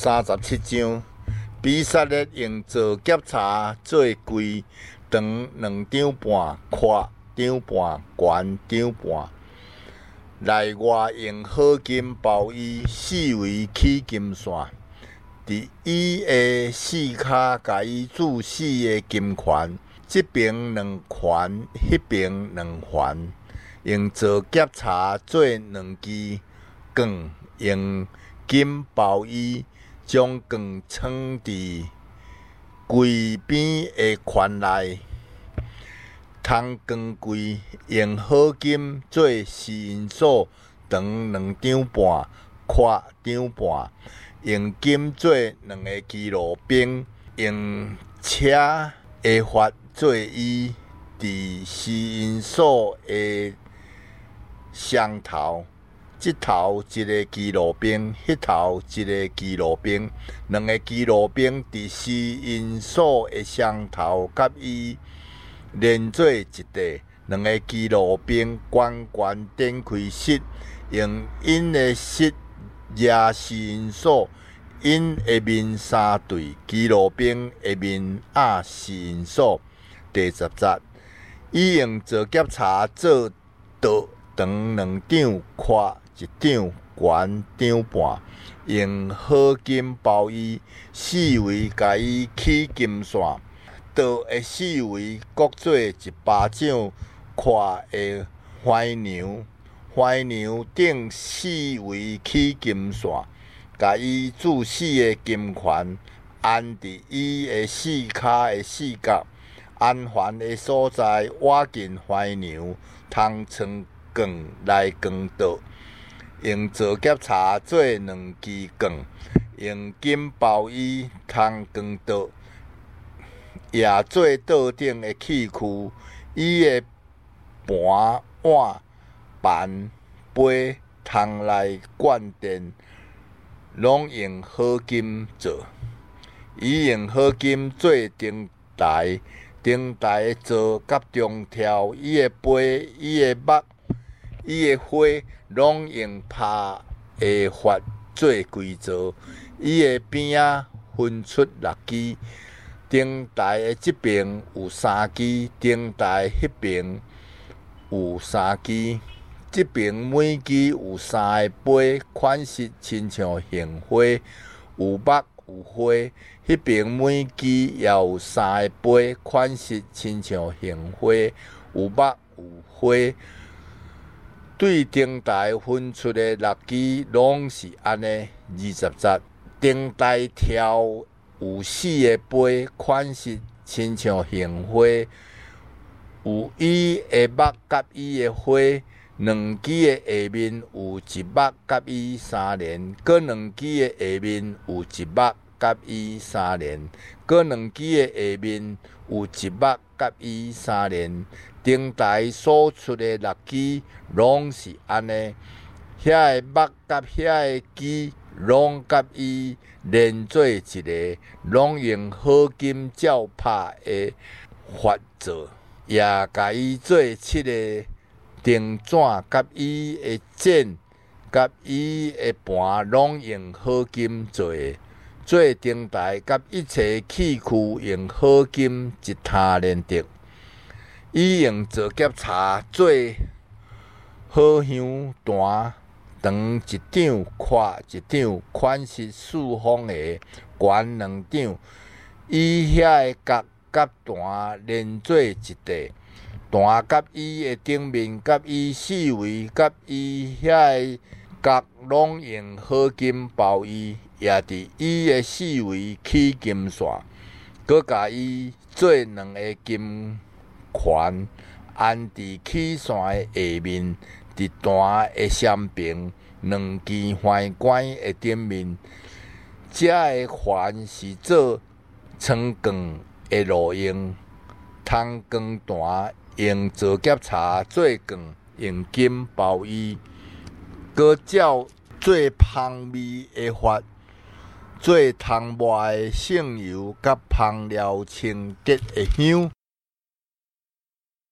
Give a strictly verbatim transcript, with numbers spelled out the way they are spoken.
三十七张。比萨列用做检查做规，长两张半，宽张半，悬张半。内外用合金包衣，四维起金线。伫伊的四骹，甲伊注四个金环，即边两环，迄边两环。用做检查做两支管，用金包衣将管藏伫柜边的环内。通光柜用合金做吸引锁，长两张半，宽张半。用金做两个基路柄，用车的发做衣，伫吸引锁的双头，即头一个基路柄，迄头一个基路柄，两个基路柄伫吸引锁的双头甲伊连做一块，两个基路柄悬悬展开式，用因的式压吸引锁，因下面三对，基路柄下面压吸引锁。第十节，伊用做检查做倒长两张，宽一张，悬张半。用合金包衣，四维甲伊起金线。倒的四维各做一巴掌宽的怀娘，怀娘顶四维起金线，甲伊注四个金环，安伫伊的四骹的四角，安环的所在挖进怀娘，通藏管来光倒。用做检查做两支管，用金包衣通光倒。也做倒顶的器躯，伊的盘、碗、盘、杯、通来灌电，拢用合金做。伊用合金做灯台，灯台做甲中条，伊的杯、伊的目、伊的花，拢用拍的法做规造。伊的边仔分出六支。灯台的即边有三支，灯台迄边有三支，即边每支有三个杯，款式亲像杏花，有目有花；迄边每支也有三个杯，款式亲像杏花，有目有花。对灯台分出的六支拢是安尼。二十节，灯台条有四个杯，款式亲像杏花，有伊的目甲伊的花。两支的下面有一目甲伊三连，搁两支的下面有一目甲伊三连，搁两支的下面有一目甲伊三连。灯台所出的六支拢是安尼，遐个目甲遐个支拢甲伊连做一个，拢用合金照拍的法做，也甲伊做七个灯卷，甲伊的剪，甲伊的盘，拢用合金做的。做灯台甲一切器躯用合金一摊连得。伊用做检查做好香弹。长一张，宽一张，款式四方形，悬两张。伊遐个角甲弹连做一块，弹甲伊的顶面，甲伊四围，甲伊遐个角拢用合金包伊，也伫伊的四围起金线，搁甲伊做两个金环，安伫起线的下面。伫弹的双边，两支环管的顶面，这个环是做穿管的路用，通光弹用做检查做管，用金包伊，搁照做芳味的法，做汤外的性油，甲芳疗清洁的香。